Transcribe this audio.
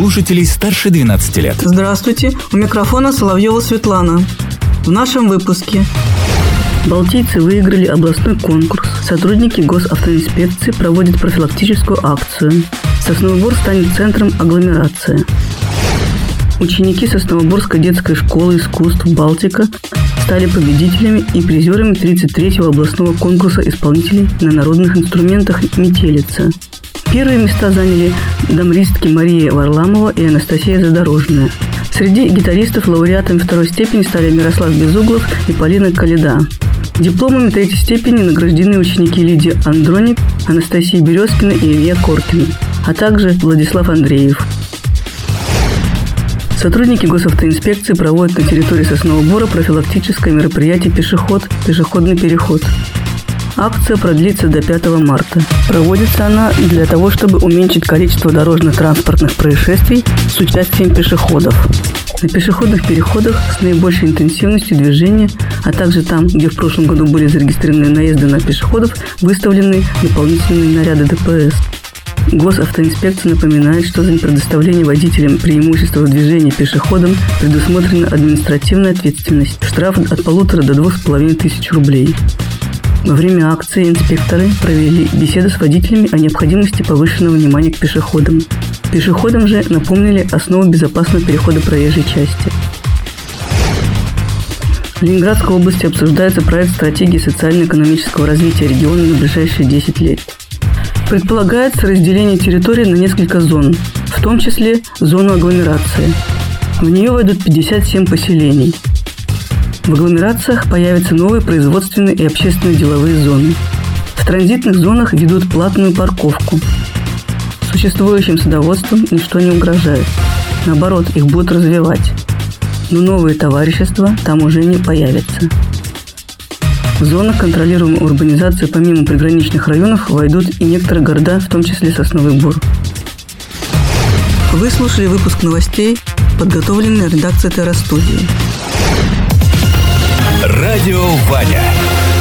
слушателей старше 12 лет. Здравствуйте, у микрофона Соловьева Светлана. В нашем выпуске. Балтийцы выиграли областной конкурс. Сотрудники госавтоинспекции проводят профилактическую акцию. Сосновый Бор станет центром агломерации. Ученики Сосновоборской детской школы искусств «Балтика» стали победителями и призерами 33-го областного конкурса исполнителей на народных инструментах «Метелица». Первые места заняли домристки Мария Варламова и Анастасия Задорожная. Среди гитаристов лауреатами второй степени стали Мирослав Безуглов и Полина Каледа. Дипломами третьей степени награждены ученики Лидия Андроник, Анастасия Березкина и Илья Коркин, а также Владислав Андреев. Сотрудники госавтоинспекции проводят на территории Соснового Бора профилактическое мероприятие «Пешеходный переход». Акция продлится до 5 марта. Проводится она для того, чтобы уменьшить количество дорожно-транспортных происшествий с участием пешеходов. На пешеходных переходах с наибольшей интенсивностью движения, а также там, где в прошлом году были зарегистрированы наезды на пешеходов, выставлены дополнительные наряды ДПС. Госавтоинспекция напоминает, что за предоставление водителям преимущества в движении пешеходам предусмотрена административная ответственность, штраф от 1,5 до 2,5 тысяч рублей. Во время акции инспекторы провели беседу с водителями о необходимости повышенного внимания к пешеходам. Пешеходам же напомнили основу безопасного перехода проезжей части. В Ленинградской области обсуждается проект стратегии социально-экономического развития региона на ближайшие 10 лет. Предполагается разделение территории на несколько зон, в том числе зону агломерации. В нее войдут 57 поселений. В агломерациях появятся новые производственные и общественные деловые зоны. В транзитных зонах ведут платную парковку. Существующим садоводством ничто не угрожает. Наоборот, их будут развивать. Но новые товарищества там уже не появятся. В зонах контролируемой урбанизации помимо приграничных районов войдут и некоторые города, в том числе Сосновый Бор. Вы слушали выпуск новостей, подготовленный редакцией ТР-студии. Радио Ваня.